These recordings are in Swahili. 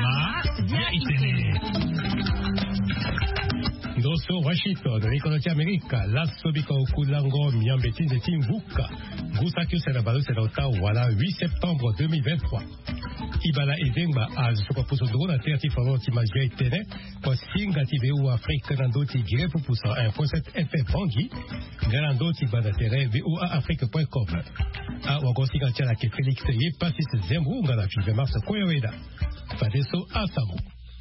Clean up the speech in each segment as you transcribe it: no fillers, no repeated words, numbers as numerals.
Dosso Washington, Riconosci America, Lassobico Kulango, Miambetin de Timbuka, Gusakio Serabalo Serota, voilà, 8 septembre 2023. Ibala Ezenga, Az, Sokopuso Drona, Terti Favor, Timajia Tene, Postinga Tibeu, Afrique, Nandoti, Gire Pupusa, 1.7 FM Bangi, Galandoti Badatere, VOA Afrique.com. A Wagosiga Tchalake Félix Ye, Passis Zembrou, Ngala Five Mars, Koyoeda, Fadeso Asamu.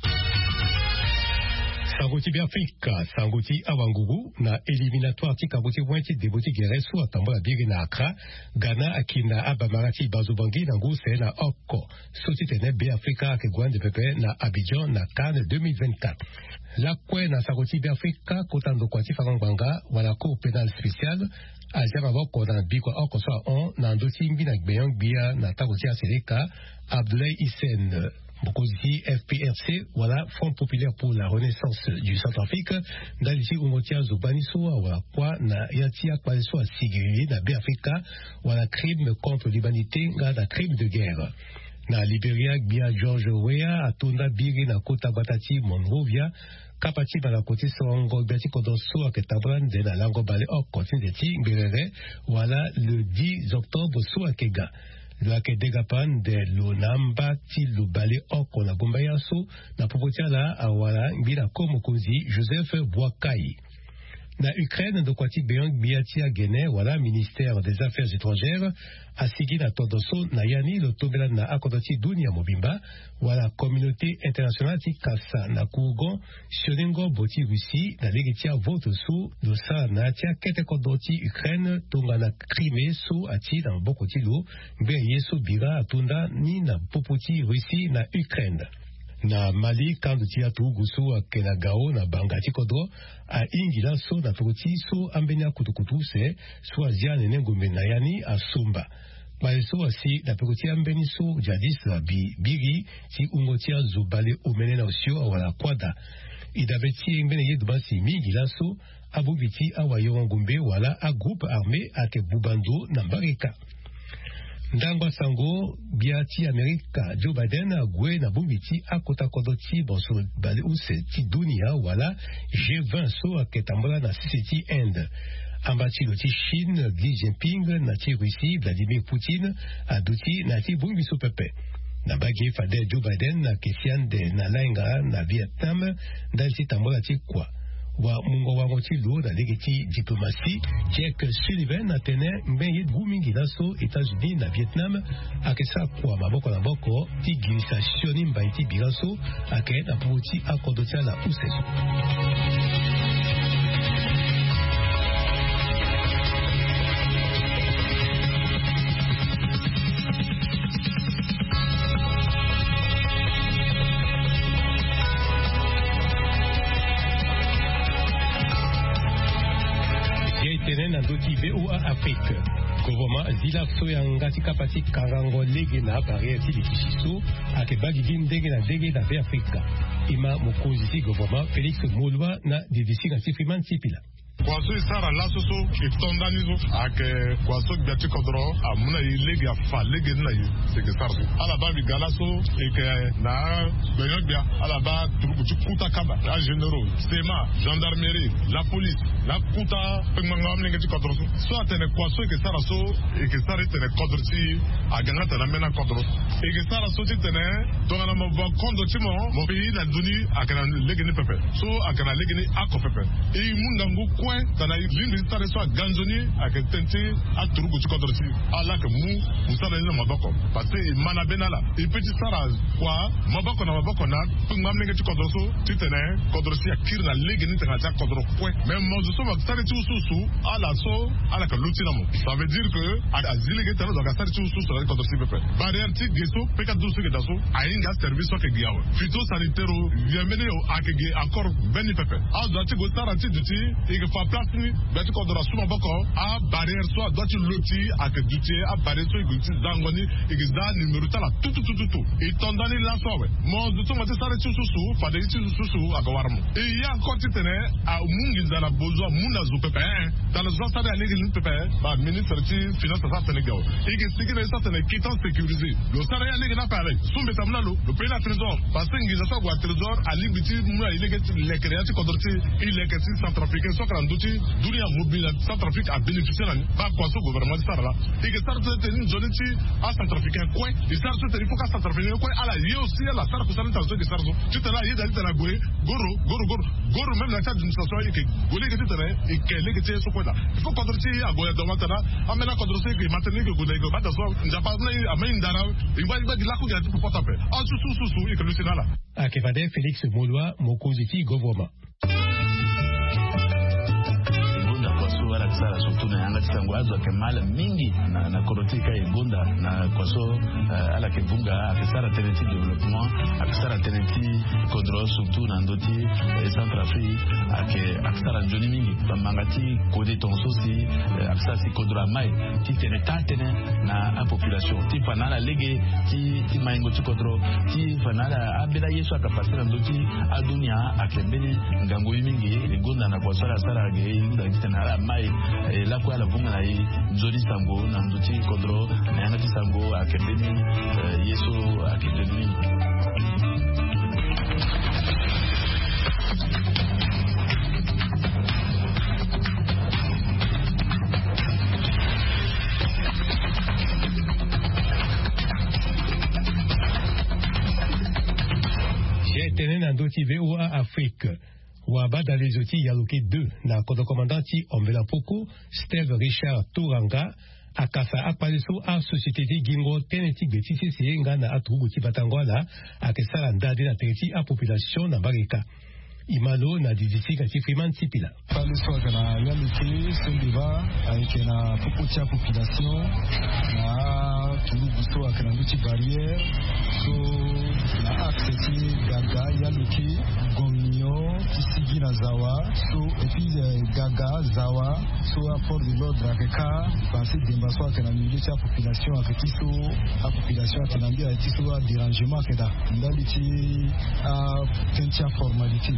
Sangoti Biafrika, Sangoti Awangugu, na éliminatoire Tikaboti Wanti Deboti Geresu, Atambola Biri na Accra, Ghana Akina Abamarati Bazobangi na Nguse na Oko, Sotitene Biafrika Akegwan de Pepe na Abidjan na Cannes 2024. La Kwe na Sangoti Biafrika, Kotando Kwati Farangwanga, wala Cour pénale spéciale, Azera Woko na Biko Oko Soa On, na Ndoti Mbina Gbeyang Bia na Tagoti Aseleka, Abdoulaye Hissène. Bokozi FPRC, voilà, Front populaire pour la renaissance du Centrafrique, Dalisi Umotia Zobaniso, voilà, quoi, na Yatia Kwaleso a Sigiri, na Biafrika, voilà, crime contre l'humanité, na crime de guerre. Na Liberia, Bia George Weah, Atunda Biri, na Kota Batati, Monrovia, Kapati, na la côté Sorongo, Biati Kodoso, Ketabran, de la Lango Bale, Okoti, Deti, Mbirere, voilà, le 10 octobre, Soakega. Le Akedegapan de Lonamba ti Lubale Oko na Gombayaso na Popotia la awala mbila Komokozi Joseph Boakai. Na Ukraine, de Kwati Beyang Biatia Guinée, voilà, ministère des Affaires étrangères, a signé na Todoso, na Yani, le Tobela na Akodoti Dunia Mobimba, voilà, communauté internationale ti Kassa, na Kougon, Sioningo Boti Russie, na Legitia Vote sous, de sa na Tia Kete Kodoti Ukraine, Tonga na Crimée, sous Ati, na Bokoti Lo, Beye sous Bira, Atunda, ni na Popoti Russie, na Ukraine. Na Mali, Kandu Tiatu Gusu, Kenagao, na Bangati Kodro, a Ingila so na Toti so Ambenia Kutukutu se, so Azia Nenengumbe Nayani a Sumba. Maeso asi na Pekoti Ambeni so Jadis la Biri, si Ungotia Zubale Umene na Osio awala Kwada. Idabeti Mbene Yedbasi Mingila so, Abubiti Awayo Ngumbe wala a groupe armé ake Bubando na Mbarika. Ndangwa Sango, Biati Amerika, Joe Biden, Gwe na Bumbiti, Akota Kodoti, Bonso Bale Use, Ti Dunia, wala, G20 so Aketambola na City End. Ambati Loti Chine, Xi Jinping, Nati Russie, Vladimir Poutine, Aduti, Nati Bumbiso Pepe. Na Bagé Fade Joe Biden, na Kesian de Nalenga, na Vietnam, Dalsi Tambola Ti Kwa. Wa mungo wa ngoti lo da legeti diplomatie Jack Sullivan a tene mbenye gumingi naso États-Unis na Vietnam akesa kwa maboko na boko ti gisa shoni mbaiti bigaso ake na puti akodotia la useso. VOA Afrique. Govoma Zila Soyangati Kapati Karango Legena Barrière Tilikishiso Akebagi Gindege na Afrika. Ima Mokozi Govoma Félix Moulwa na Divisi na Tifriman Tipila. Kwaso isara lasoso itondanizo ake kwaso biati kodro amuna ilegi afa legi na yi sege sarso ala ba bigalaso eke na beyobia ala ba turukuchi kuta kaba la généraux sema gendarmerie la police la kuta pengmangam nengeti kodro so atene kwaso eke saraso eke sare tene kodro si agangata na mena kodro eke saraso ti tene dongana mo ba kondo timo mo bi na duni akana legi ni pepe so akana legi ni ako pepe e mundangu tana lindi stare so ganzoni akententi aturugo chikodorsi ala ke mu musala ni maboko parce mana benala e petit sara kwa maboko na pungam nenge chikodorso titene kodorsi akirna lege ni tanga kodoro point même mo so ma stare ti ususu ala ka lutina mo ça veut dire que azilege tana do stare ti ususu ala kodorsi pepe barrière ti geso peka dusu ke daso ainga service ke giawe fito sanitaire bienvenue akege encore beni pepe azati go stara ti duti e ke fa place ni beti kodora suma boko a barrière so doit loti ak duti a barrière so iguti zangoni igizda numéro tala tout et tondani la sowe mo duto mate sare tususu fade tususu agawarmo et il y a encore titene a mungi dans la besoin muna zu pepe dans le zone sare ali ni pepe ba ministre ti finance sa Sénégal et que c'est que ça tene quittance sécurisé le sare ali na parler sumbe tamna le pays la trésor parce que ngiza sa gwa trésor ali biti muna ile que les créati kodorti ile que centrafricain so kan duti dunia mobile centrafrique a bénéficié ba quoi so gouvernement sare là et que sare tene zone ti a centrafricain quoi et sare tene faut que centrafricain quoi ala y aussi la sare ko sare tanzo que sare tu te là y d'aller dans la goro même la tête d'une station et que golé que tu te et que les que tu es sur quoi là il faut kodorti a goya do matana amena kodorti que maintenir que golé que ba da so njapa na amen dara il va la ko gati pour taper en sous et que le Sénat là akefade Félix Moloa mokoziti gouvernement wala kisara surtout na yanga tangwazo kemala mingi na korotika ibunda na kwaso ala kebunga akisara teneti development akisara teneti kodro surtout na ndoti Centrafrique akisara joni mingi bamangati kode tonso si akisara si kodro mai ti tene na a population ti fanala lege ti maingo ti kodro ti fanala abela yesu akapasira ndoti adunia akembeli ngango mingi ibunda na kwasara sara ge inda kitana mai la kwa la vunga na nzoli sango na nduti kodro na yangati sango akembeni yesu akendeni j'ai tenu na ndoti VOA Afrique Waba dans les outils Yaluki 2 na kodo commandanti Ombela Poko Steve Richard Touranga akasa akpaliso a société de gingo tenetik de TCC nga na atugu tibatangwala akesala ndade na teriti a population na bareka imalo na diditi kati Freeman Tipila paliso kana Yaluki sendiva avec na popotia population na tulubuso akana nduti barrière so na accès gaga Yaluki gomio tisigi na zawa so et puis gaga zawa so apport de l'ordre akeka passer dembaso akana milieu ya population akekiso a population akanambia etiso a dérangement keda ndaliti a tentia formalité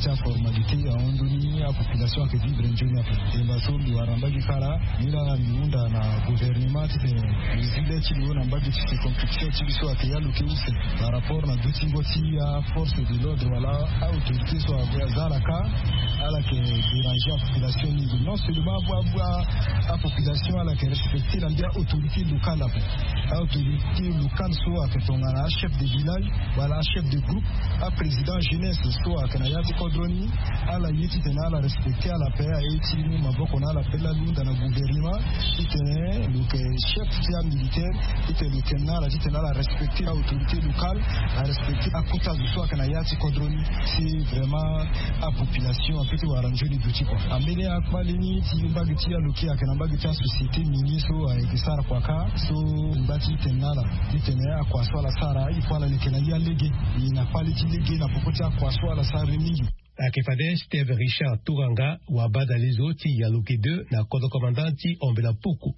a ondoni a population ake vivre njoni ape dembaso liwaramba gikala mila miunda na gouvernement te zile chiliwo na mbagi tisi competition chiliso ake Yaluki use par rapport na dutingoti a force de l'ordre wala a autorité so a zalaka ala ke déranger a population ni non seulement a population ala ke respecter la bien autorité locale a autorité locale so a ketongana chef de village wala chef de groupe a président jeunesse so a kanayati kodroni ala yiti tena ala respecter ala paix a yiti ni maboko na ala pela lunda na gouvernement itene donc chef de militaire itene tena ala tena ala respecter autorité locale a respecter a kota so a kanayati kodroni c'est vraiment a population a petit waranjoni duti kwa amene akmalini timbagi tia Yaluki akanambagi tia société mini so a ekisara kwa ka so mbati tenala itene kwa swala sara ifala lekena ya lege ina quality lege na popotia kwa swala sara mingi akefade Steve Richard Touranga waba dans les outils Yaluki 2 na kodo commandanti Ombela Poko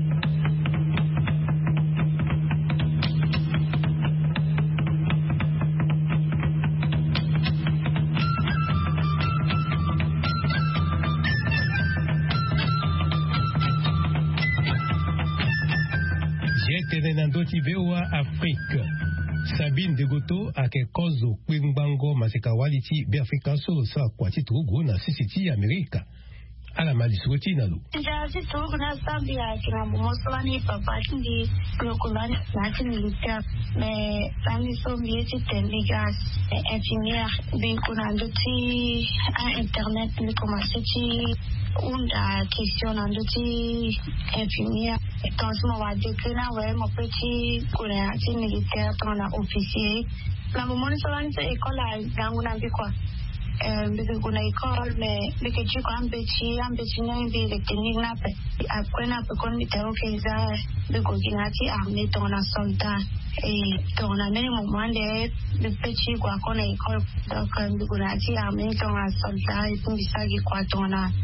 Nandoti VOA Afrique Sabine Degoto ake kozo kwimbango masekawaliti Afrika solo sa kwati tugu na sisiti Amerika ala malisuti nalo jazi tugu na sabia kina bomoswani papa ndi lokolani lati militaire mais sami so mieti tendigas ingénieur bin kuna ndoti a internet ni commencé unda question nanduti infirmière quand je m'en vais que là ouais mon petit collègue militaire ton officier la maman ne s'en est école à dans quoi because kuna école mais que tu quand petit non bi le technique na pe après na pe kon mitero keza de coordinati armée ton soldat et ton année moment de petit quoi qu'on a école donc de coordinati armée ton soldat et puis ça qui quoi ton a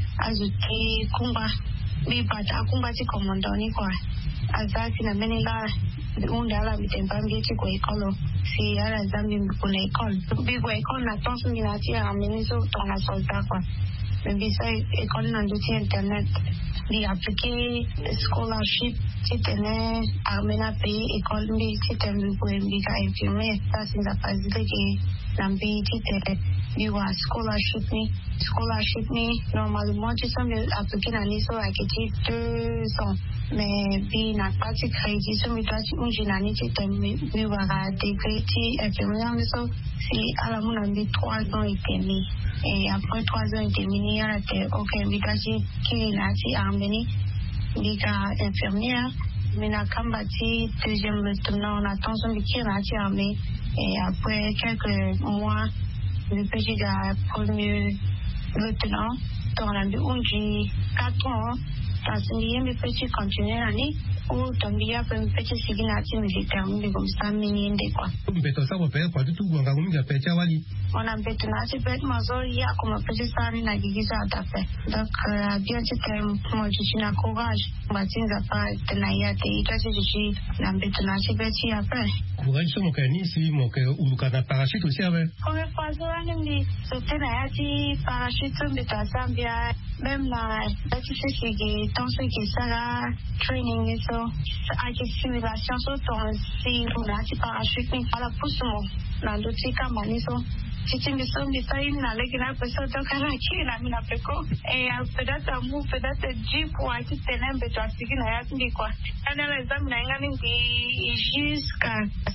ajouté combat mais pas combat c'est commandant ni quoi azaki na menela undala mitembambi ti kwa ikolo si ala zambi kuna ikolo bi kwa ikolo na tonso minati amenizo tona solta kwa bisa ikolo na nduti internet di appliquer scholarship ti tene amena pay ikolo ndi ti tene bi ka infirmier ça c'est la phase que nambi ti tene biwa scholarship ni normalement tu sembles appliquer na niso akiti 200 mais bi na partie crédit so mi tati unjinani ti tene biwa ga degree infirmier so si ala mon ambi 3 ans et demi et après 3 ans et demi ni ala te ok bi tati ki na ti ameni bi ka infirmière mais na kambati deuxième lieutenant on attend son qui na ti ameni et après quelques mois le petit gars premier lieutenant dans la unji 4 ans dans une petit continuer l'année ou tambia pour une petite signation militaire comme ça mininde quoi mbeto sa bopere kwa tutu gwanga kuminga pecha wali on a betona ci bet mazo ya comme petit sani na gigiza atape donc bien c'était moi je suis na courage matinza pa tena ya te itasi je na betona ci bet ci après courage so mokani si moke uluka na parachute aussi avec comme pas ça ni sauter na ya ci parachute beta sambia même la petit c'est que tant ce que ça training so avec simulation so ton si on a ci parachute ni ala pusumo na ndoti kama niso Cikin bisa na lagi na peso to kana ki na mina peko pedata mu pedata jeep wa ki tenen beto asigi na ya ndi kwa ana la exam na ngani bi jusqu'à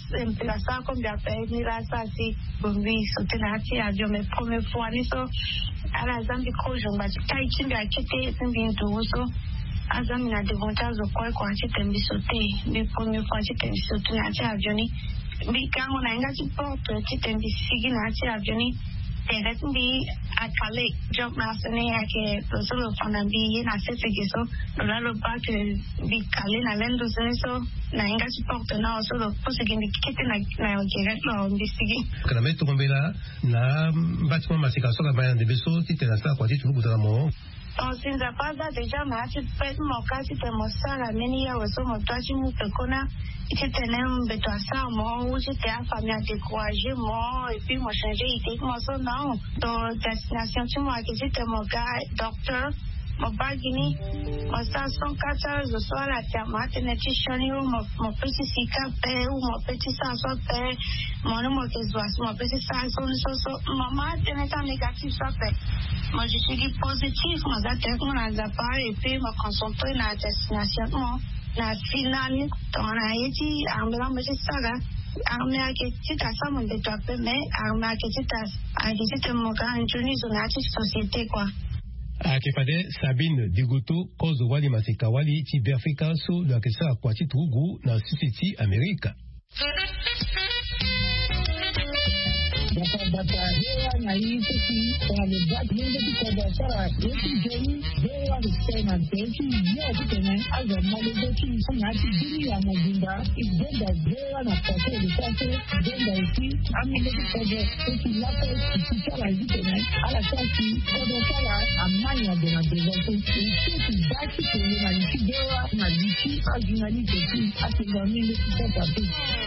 la ça comme bien fait ni la ça si bombi sauter na ti avion mais première fois ni so ala exam bi ko jomba tai chimbi akete simbi ndo so azam na devantage kwa ti tembi sauter mais première fois ti tembi sauter na ti avion ni bi kango na ngati porte ti tembi sigi na ti avioni terres bi akale job na sene yake solo fana bi na sese geso na lo ba ke bi kale na lendo so na ngati porte na solo posigi bi kete na ogere na bi sigi kana meto kombela na bâtiment masika so ka ba de beso ti tena sa kwa ti tu kutana mo sinza paza deja ma ti pet mo kasi te mo sala meni ya so mo twachi mu pekona iti tenem beto asa mo uji te a famille découragé mo et puis mo changer idée mo so non do destination ti mo akiti te mo ga docteur mo bagini mo sa son kata zo so la te ma te ne ti shoni mo petit sika pe ou mo petit sa so pe mo no mo ke zwas mo petit sa so mama te ne ta négatif so pe moi je suis positif moi j'attends mon azapa et puis me concentrer na destination na finale dans la eti amela me ça là armée que tu as ça mon de toi mais armée que tu as a dit que mon grand journée sur la société quoi akipade Sabine Digoto kozo wali masika wali ti Afrika so la kesa kwa ti tugu na City America Bata hewa na hii sisi kwa lebati mungu kwa sara yetu jeni hewa kusema teki yo kutene aza mwale ki sanati dini ya mjinda igenda hewa na kwa sasa genda isi amile kwa teki lako kisara hitene ala sasi kwa sara amanya de na devoto sisi baki kwa na hewa na liki ajinali teki asingamile kwa tatu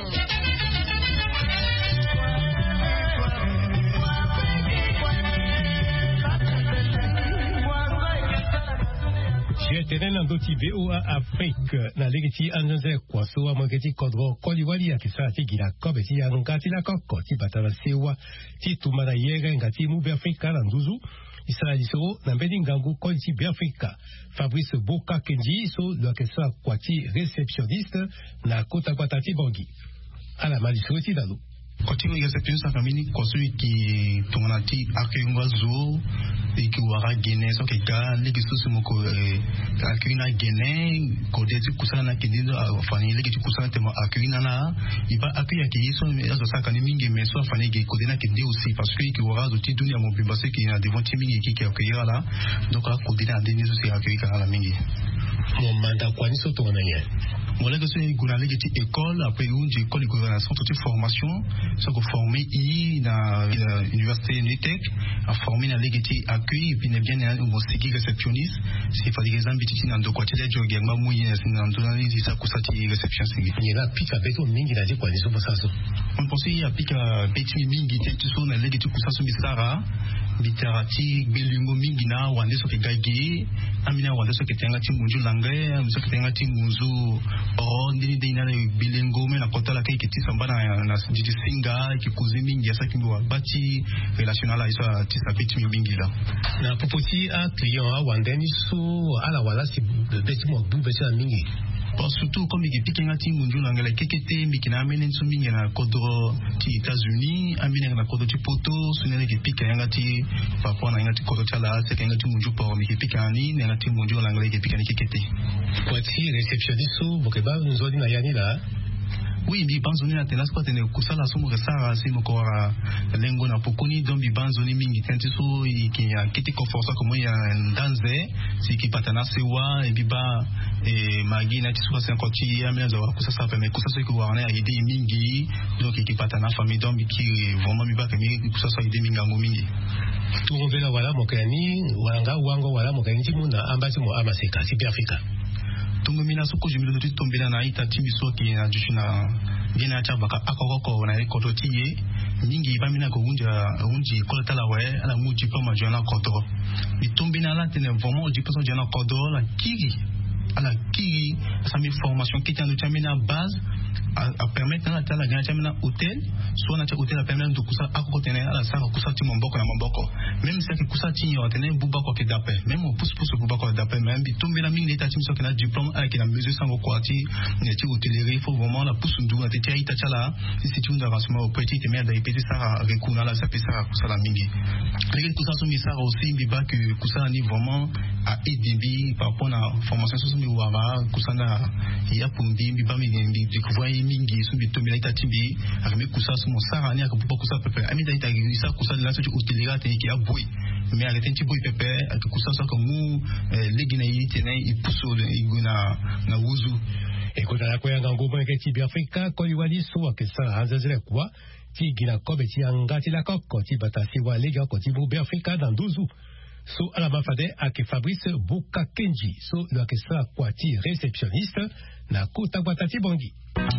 Tenen ndoti VOA Afrique na legiti anze kwa so amageti kodro koliwali ya kisati gira kobeti ya ngati la kokko ti batala sewa ti tumana yere ngati mu Afrika na nduzu Israeli so na mbedi ngangu koliti Afrika Fabrice Boka Kenji so lo kesa kwa ti réceptionniste na kota kwa tati bongi ala maliso ti dalu Continue réceptionniste famille kosui ki tonati akengwa zo ikiwara Guinée so ke ga leki susu moko akina Guinée kodeti kusana na kindido afani leki kusana tema akina na iba akuya ki so azo saka ni mingi meso afani ki kodena kindi aussi parce que ikiwara zo ti dunia mo bimba se ki na devant ti mingi ki akuya la donc a kodena deni so se akuya la mingi mon mandat kwani so tona ye Voilà que c'est une école, après une école de gouvernance, toute formation, ça que formé dans l'université NETEC, a formé dans l'égalité accueil, et puis bien un sécu réceptionniste, c'est pas des exemples petits dans deux côtés, j'ai également moyen dans deux années, c'est ça que ça qui réception sécu. Il y a pique à béton mingi dans des conditions pour ça. On pense il y a pique à béton mingi, tout ça dans l'égalité pour ça sur Bissara, Bitarati, Belumo mingi na, ou ande so que gaïgé, amina ou ande so que tenga timunju langé, so que tenga timunju oh ndini dina bilingo mais na kota la kai kiti samba na didi singa ki kuzi mingi asa kimbo bati relationnel à ça tisa beti mingi là na popoti a client a wandeni so ala wala si beti mo bu beti na mingi surtout comme il pique ngati munju langala kekete mikina amene so mingi na kodro ti États-Unis amene na kodro ti poto sunene ki pique ngati papa na ngati kodro tala c'est ngati munju por mi pique ani ngati munju langala ki pique ni kekete kwa ti réceptionniste so bokeba nzodi na yani là. Oui, bibanzoni na telas kwa tene kusala somo resara si moko lengo na pokoni don bibanzoni mingi tenti so ki ya kiti conforsa como ya ndanze si ki patana sewa e biba magi na tisuka se nkoti ya mena za kusasa pe me kusasa ko wana ya ide mingi donc ki patana famille don ki vraiment biba ke mi kusasa ide mingi ngo mingi tu ngela wala mokani wanga wango wala mokani timuna ambasi mo amaseka si Afrika. Tungu mina suko jumilo tu tombela na ita timiso ki na jushina gena cha baka akoko na ikoto tiye nyingi ba mina ko unji ko talawe ala muji pa majona koto mitombina la tene vraiment di person jona kodo la kiri ala kiri sa mi formation qui tient de mina base a permettre na tala gana chamina hôtel soit na cha hôtel a permettre de kusa akoko tene ala sa kusa ti momboko na momboko même si kusa ti yo tene buba ko ke dape même on pousse buba ko dape même bi tombela mingi leta ti so ke na diplôme avec la mesure sango kwati ne ti hôtellerie il faut vraiment la pousse ndu na te ti ita chala si tu nda rasma au petit te merde ipeti sara rekuna la sa pesa kusa la mingi les kusa so mi sara aussi bi ba que kusa ni vraiment a aider par rapport à formation so mi wara kusa na ya pumbi bi ba mi découvrir mingi so bi tombela ita tibi arme kusa so mo sara ni akapupa kusa pepe ami da ita isa kusa la so ti hôtellerie te ki a boy mais avec un petit boy pepe que kusa so ko mu legina yi tene i puso iguna na wuzu ekota la koyanga ngomba ke ti Afrika ko yiwali so ke sa azazele kwa ti gina ko be ti anga ti la kokko ti batasi wa lega ko ti bu Afrika dans 12 so ala mafade ake Fabrice Bukakenji so lo ke sa kwa ti réceptionniste na kota batati bongi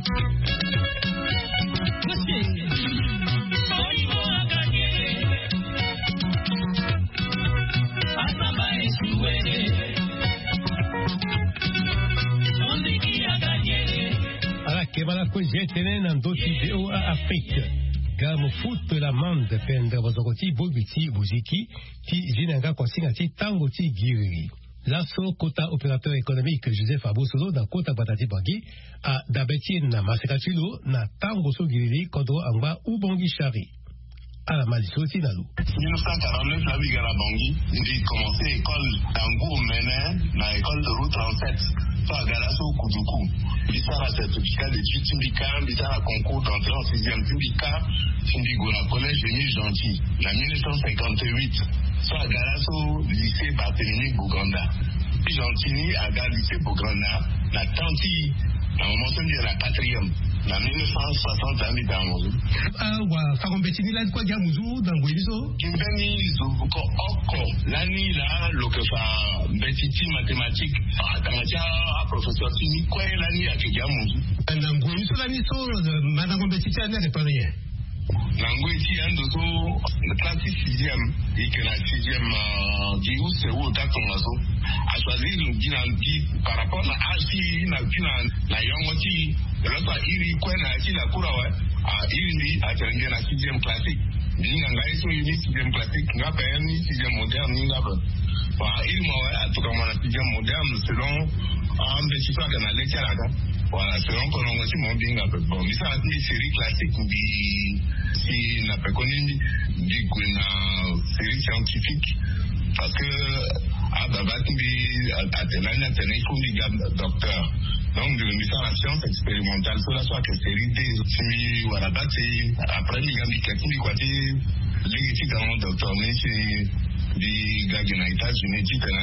Kebala ko jetene nan doti deo a Afrique. Gamo foot la mande pende bozokoti bobiti buziki ti jinanga konsinga ti tango ti giri. Lasso kota opérateur économique Joseph Abosolo dans kota batati bangi a dabeti na masekatulo na tango so giri kodo angba ubongi shari. À la Malisoti Nalou. 1949, la vie à la Bangui, j'ai commencé l'école d'Angou Ménin, dans l'école de route 37, soit à Galasso Koudoukou. Bissar a certificat d'études Timbika, Bissar a concours d'entrée en 6e Timbika, Timbigo, la collège Génie Gentil. En 1958, soit à Galasso, lycée Barthélemy Bouganda. Puis Gentini à Galasso lycée Bouganda, la Tanti, dans le moment de la 4e. En 1960 ans dans Mouzou. Wa fakombetini la kwa dia Mouzou dans Guiliso. Kimbeni zuko oko lani la lokefa betiti mathématique atamacha professeur Sini kwa lani akija Mouzou. Dans Guiliso lani so madame betiti ana reparé. Nango ici un dosso le classe 6e et que la 6e qui où c'est où tatongaso a choisi le dinamiki par rapport à âge na yongoti l'autre il quoi na ci la kurawa a il a terminé la 6e classique ninga ngai so ini 6e classique nga pa ni 6e moderne ninga ba wa il mo a to comme la 6e moderne selon un petit peu que na lecture là voilà selon que l'on aussi mon bien un peu bon mais ça une série classique bi si n'a pas connu du coup une série scientifique parce que à Babati à Tenania Tenai docteur donc de la science expérimentale sur la soit que série des simi voilà bâti après il y a des questions quoi les études dans docteur mais c'est des gars des États-Unis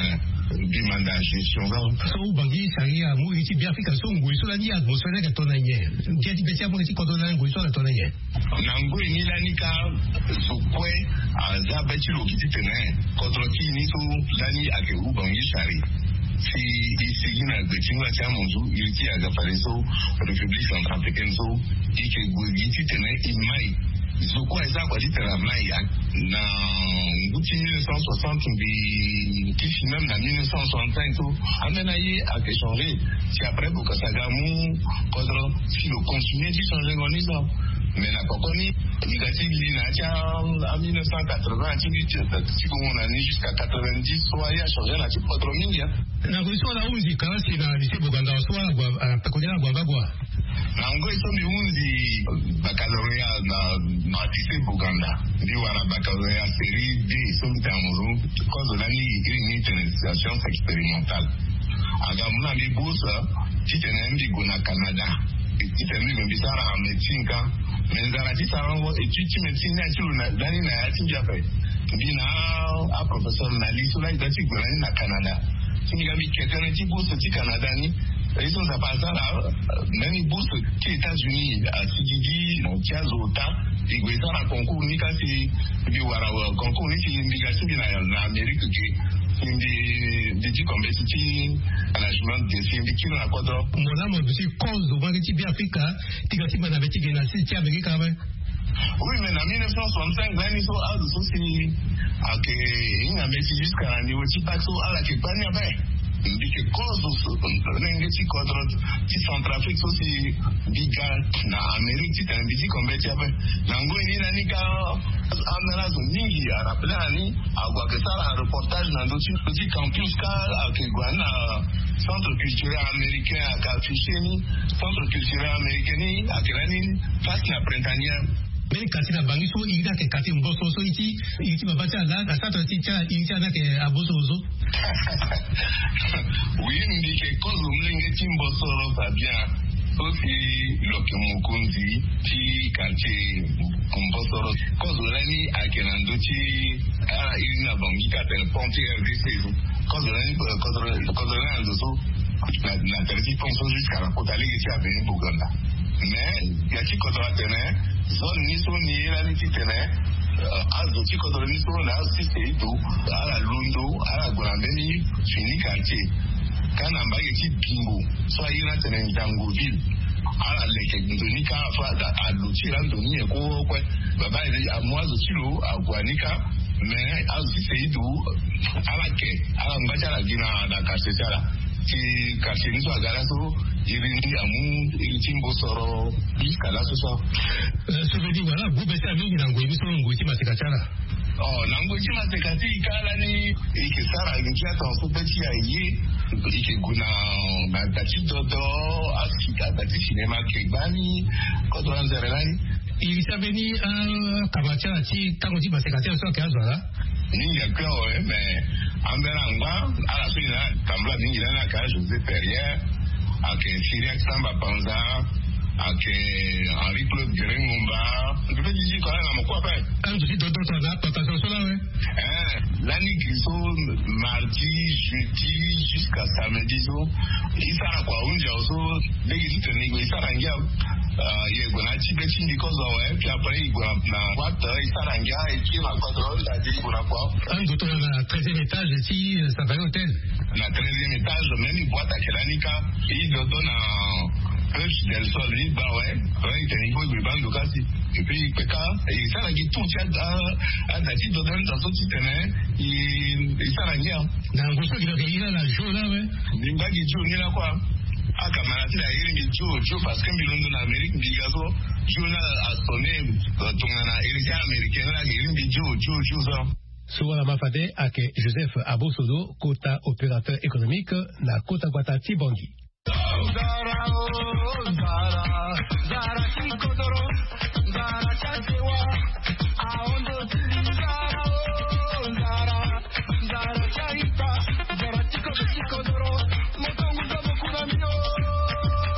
bimanda gestion so bangi saria mu iti bia fika so ngui so la ni atmosphère ka tona nye ngeti betia mo iti kodona ngui so la tona nye nangui ni la nika so kwe aza beti lo kiti tene kodroti ni so lani ake u bangi sari si isigina gbetinga cha monzu yiti aga pareso République centrafricaine so ike gwiti tene imai Zoko eza kwa litera mai na nguti 1960 qui même en 1965 tout amena ye a changé si après pour que ça gamu contre si le consommer dit changer organisme mais na kokoni négatif lina cha en 1980 si on a jusqu'à 90 soit il a changé la type contre mingi na kuiso na unzi kasi na lycée Buganda soit pakonyana gwagwa na ngo iso ni unzi baccalauréat na lycée Buganda ndi wana baccalauréat série D so mtamuzo cause la ni internalisation expérimentale aga muna ni bourse titene ndi gona Canada titene ndi bisara en médecine ka menzara tisara ngo étude médecine na chulu na dani na yati jape ndina a professeur na liso la idati gona na Canada singa mi ketene ti bourse ti Canada ni ils ont passé là même bourse qui États-Unis à Sigidi Tiazota et Guéta la concours ni kasi bi wara concours ni ci indication bi na Amérique qui ndi complexity management de syndicats na kodro mona mo bisi cause do bangi bi Africa tigati bana beti gena si ti America ba oui mais en 1965 là ni so a do so si ake ina meti jusqu'à ni oti paxo ala ke banya ba ndike cause n'engeti kodro ti Centrafrique so si biga na Amerique ti ndiki kombeti abe nango ni na nika amera zo ningi araplani agwa ke sala reportage na ndoti campus ka akegwana centre culturel américain akafiché ni centre culturel américain ni akrani face na printanière mais kasi na bangi so ida ke kasi mboso so iti babacha la na sato ti cha ita na ke aboso zo oui ndike kozo mlenge ti mboso ro fa bien aussi lo ke mukunzi ti quartier mboso ro kozo lani akenando ti ala ina bangi ka tel ponti RDC kozo lani so na terti ponso jusqu'à la côte allée qui a venu Buganda mais ya ti kozo atene zone ni so ni la ni ti tene azo ti kozo ni so na si se do ala lundo ala gorambeni fini quartier kana mbage ti bingo so ayira tene ndango ville ala leke ndonika fa da aluti la ndoni e ko kwe baba ile amwazo ti lo agwanika mais azo se do ala ke ala ngacha la gina na quartier ti quartier ni so agara so irini amu iritimbo soro iskala so so veut dire voilà vous bêtez avec nango imiso ngoti masekachara nango ti masekati ikala ni ikisara ngia to so beti ya yi ikiguna na dati dodo asika dati cinema kebani kodranzerelani ilisabeni kabachara ti kangoti masekachara so kaza ni ya kwa mais amberanga ala so ina tambla ni ina ka José Perrier ake Syriac Samba Panza ake Henri Claude Grengomba ndebe jiji kwa na mkwa pa anzo ti dodo na patation sola we lani giso mardi jeudi jusqu'à samedi so isara kwa unja so degi ti tenigo isara ngia ye gona ti beti ndiko zo we puis après igwa na wata isara ngia iki na contrôle la di gona kwa anzo to na 13e étage ti Safari Hotel na 13e étage même boîte à Kelanika et dodo na Pêche del sol ni ba ouais il teni ko gbe bando kasi et puis peka et ça la gi tout ya a dati dodo dans son titene et ça la ngia na ngoso ki ke ira la jola we ni ngagi jo ni la kwa aka manati la iri ni jo parce que milondo na Amérique bigazo jo na a sonné tongana iri américaine la iri ni jo ça Suala mafade ake Joseph Abosodo, kota opérateur économique na kota kwata Tibangi.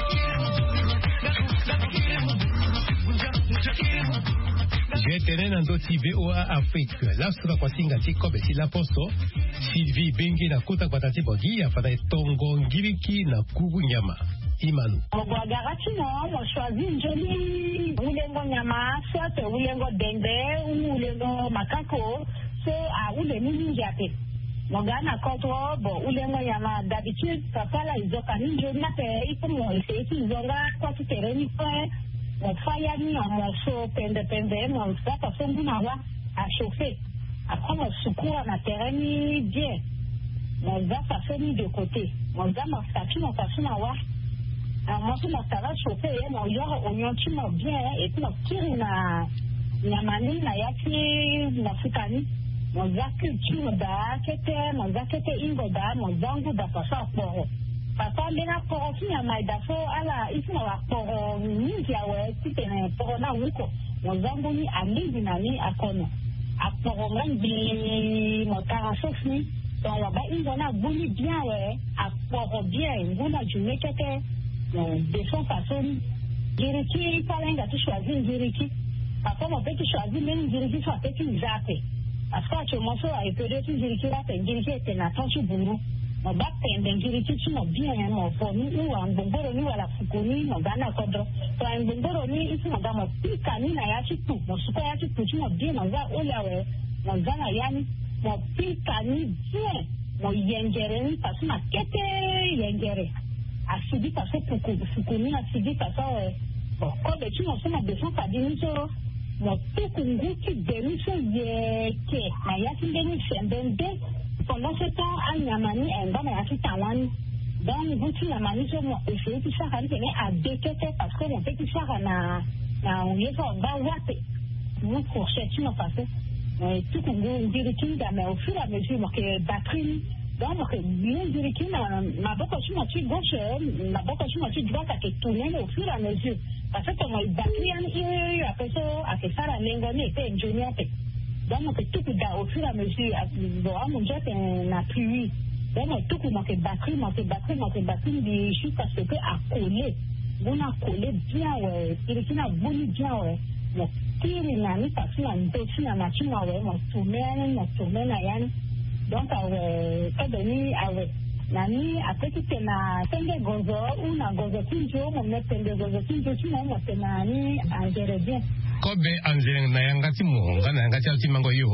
Tenen ando ndoti VOA Afrique la suka kwa singa tikobe si la posto Sylvie Bengi na kota kwa tati bogi afata tongo ngiriki na kugu nyama Imanu Mwagarati no mo choisi njoli ulengo nyama soit ulengo dende ulengo makako so a ule nini njate Mogana koto bo ulengo nyama d'habitude papa la izoka ni njoli na pe ipo mo isi izonga kwa tereni kwa on faya ni en morceau pende mon ça parce qu'on a à chauffer après mon secours na terrain ni bien mon va passer ni de côté mon va ma statue mon passer na wa moi tout mon ça va chauffer et mon genre oignon tu m'as bien et puis mon tire na mani na yaki na fukani mon va culture da kete mon va kete ingoda mon zangu da passer pour Papa lena porofi ya maidafo ala isma wa poro mingi ya we titene poro na wiko mozango ni amindi nani akono aporo ngi motara sofni donc waba ingona buni bien we aporo bien nguna jumekete de son façon giriki palenga tu choisir giriki papa mo peki choisir même giriki soit peki zape parce que tu monso a epede tu giriki la giriki était na tanchu buru mo ba pende ngiriki chimo bien mo foni uwa ngongoro ni wala fukuni mo gana kodro to ngongoro ni isi mo gamo pika ni na ya chitu mo suko ya chitu chimo bien mo za olewe mo gana yani mo pika ni bien mo yengere ni pasuna kete yengere asidi paso fukuni asidi paso ko be chimo sema beso kadini so mo tuku nguti deniso yeke na ya tindeni sembende pendant ce temps, à Niamani, un bon à Tawan, dans le bout de Niamani, je essayé de faire à déquêter parce que mon petit char na on y va water. Nous fourchettes nous passer. Tout comme nous directing mais au fur et à mesure que batterie donc bien directing ma beaucoup sur moitié gauche, ma beaucoup sur moitié droite à tourner au fur et à mesure. Parce que comme la batterie après ça à faire la lengone était ingénieur. Donc, tout au fur et à mesure, mon jet n'a plus. Donc, tout comme batterie, jusqu'à ce que à coller. On a collé bien, il a voulu bien, mon tir, il a mis parce qu'il a une petite machine, mon tourné, donc, pas donné, Nani, après que tu n'as pas de gozo, ou n'a gozo tinjo, mon net de gozo tinjo, tu n'as pas de nani, en bien. Kobe anzeng na yangati muhonga na yangati altimango yo.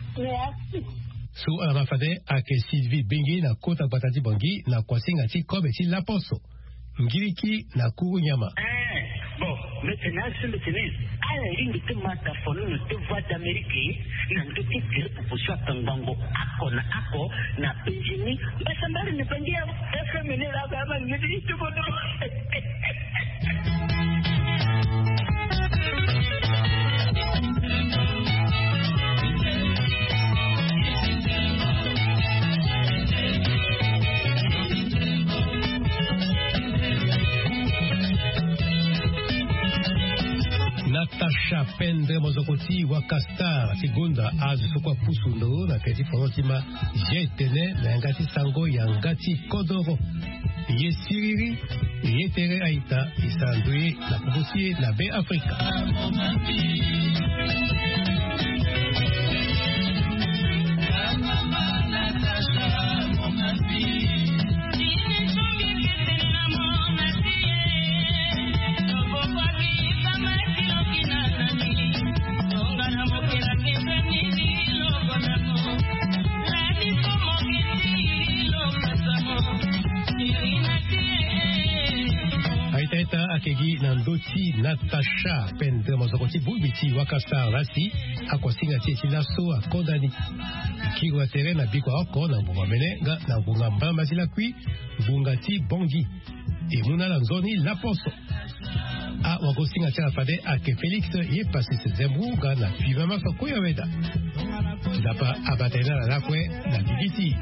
Su alafade ake Sylvie Bengi na kota batati bangi na kwasinga ti kobe ti laposo. Ngiriki na kugu nyama. Bon, maintenant c'est le tennis. À la ligne de mataphone, de voix d'Amérique, n'a pas été pour ça tangango ako na pejini. Mais ça m'a ne pas dire féminin là bas ne dit tout bon. Natasha Pendre Mozokoti Wakastar Sigunda Azusukwa Pusundo na peti Forotima Jetene na Yangati Sango Yangati Kodoro Yesiriri Yetere Aita Isandui na Pubusi na Be Afrika akegi na ndoti Natasha Pendre Mozokoti Bulbiti Wakastar Rasi akosinga ti laso akondani kiwa tere na bikwa oko na mbunga menenga na mbunga mbamba zila kui mbunga ti bongi e muna la nzoni la poso a wakosinga ti afade ake Felix ye pasi se zembruga na piva masa kuya weda dapa abatena la lakwe na bibiti